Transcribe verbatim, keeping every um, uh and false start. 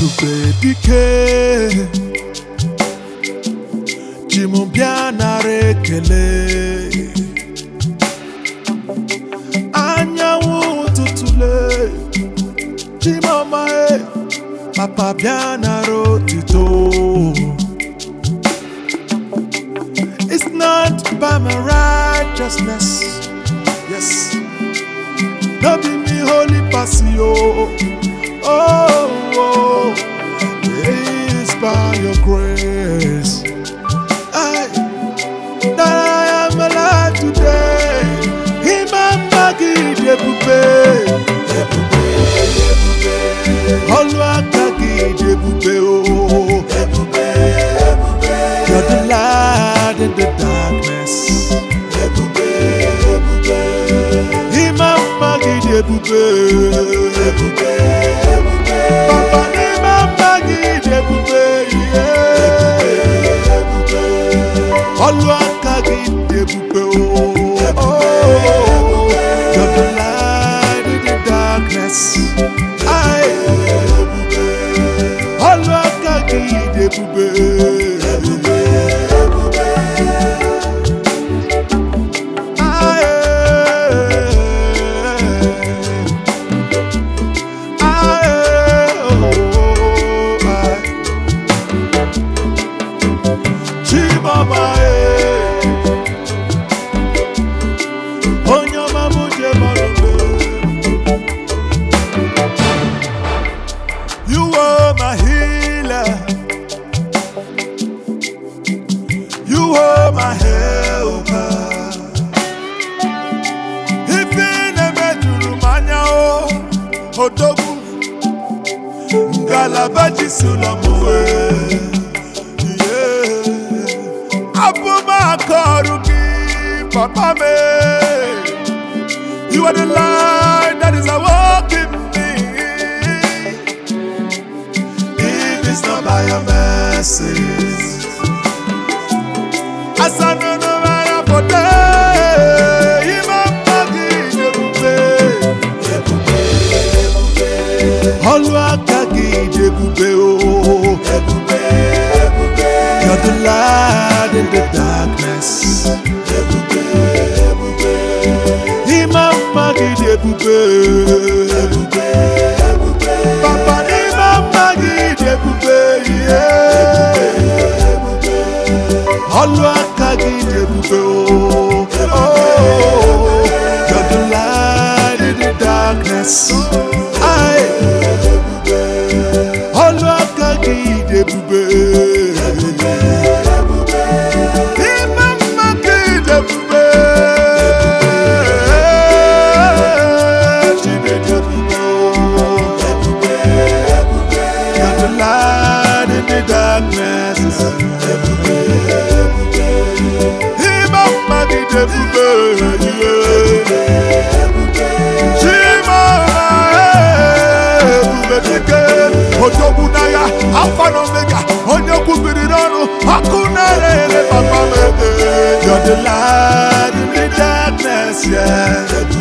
Ebube dike Chimumbia nare kele Anyanwụ tutule Chimama e Papa bia naro tito. It's not by my righteousness, yes, no be me holy passio. Oh, oh, it's by your grace I, that I am alive today. Imamba gidi ebube, ebube, ebube. Oluwaka gidi ebube, oh, ebube, ebube. You're the light in the darkness. Ebube, ebube. Imamba gidi ebube, ebube, ebube. Papa imamba gidi ebube, yeah. Ebube, ebube. Oluwaka gidi ebube, oh, oh. You're the light in the darkness. I, Oluwaka gidi ebube. You are my healer. You are my helper. If in a bedroom, Manya, Otobu, Galabaji Sulamue, yeah, Abuma Karuki, Papa me. You are the light that is awoken me. If it's not by your mercies, as I know no matter for day, Imamba gidi ebube, ebube, ebube. Oluwaka gidi ebube, oh, ebube, ebube. You're the light in the darkness. Ebube, ebube. Imamba gidi ebube, ebube, ebube. Papa imamba gidi ebube, yeah. Ebube, ebube. Oluwaka gidi ebube, oh, oh. You're the light in the darkness. I, Oluwaka gidi ebube, ebube, ebube. Imamba gidi ebube. You're the light in the darkness. Ebube, ebube. Imamba gidi ebube, yeah. Chimama, ebube dike. Otobunaya, Alpha and Omega. Onyoku birironu, hakuna lele papa me. You're the light in the darkness, yeah.